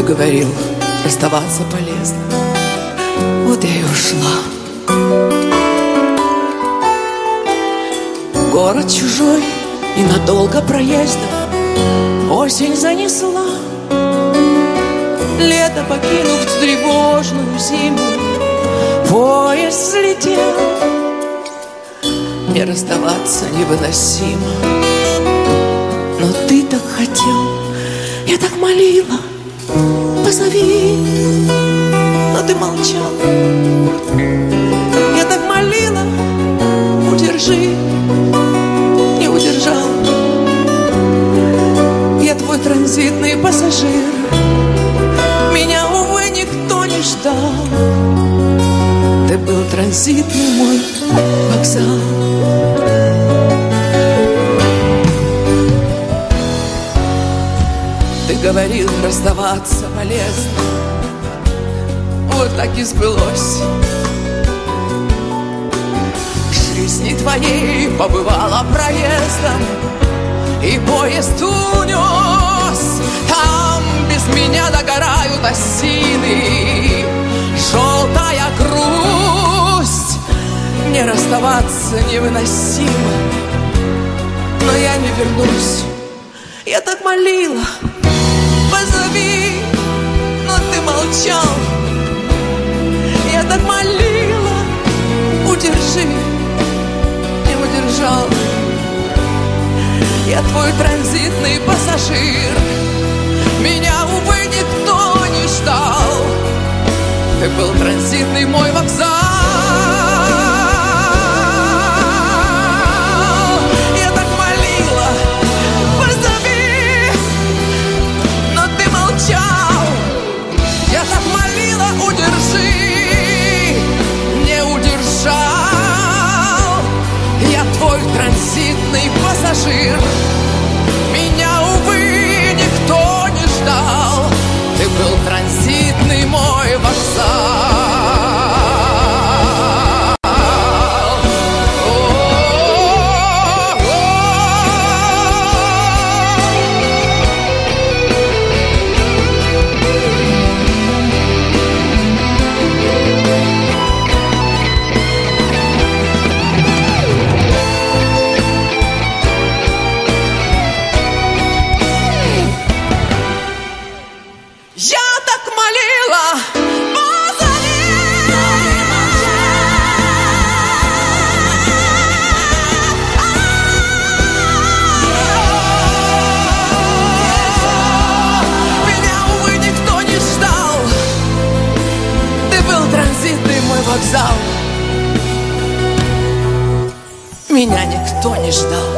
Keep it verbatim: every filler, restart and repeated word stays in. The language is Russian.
говорил, расставаться полезно. Вот я и ушла. Город чужой и надолго проездом. Осень занесла, лето покинув тревожную зиму. Поезд взлетел, не расставаться невыносимо. Но ты так хотел, я так молила, позови, но ты молчал. Я так молила, удержи, не удержал. Я твой транзитный пассажир, меня, увы, никто не ждал. Ты был транзитный мой вокзал. Ты говорил, расставаться полезно. Вот так и сбылось. В жизни твоей побывала проездом, и поезд унес. Там без меня догорают осины. Желтая грусть, не расставаться невыносимо. Но я не вернусь. Я так молила, позови, но ты молчал. Я так молила, удержи, не удержал. Я твой транзитный пассажир, меня, увы, никто не ждал. Ты был транзитный мой вокзал. Я так молила, позови, но ты молчал. Я так молила, удержи, не удержал. Я твой транзитный пассажир, меня, увы, никто не ждал. Ты был транзитный мой вокзал. Вокзал. Меня никто не ждал.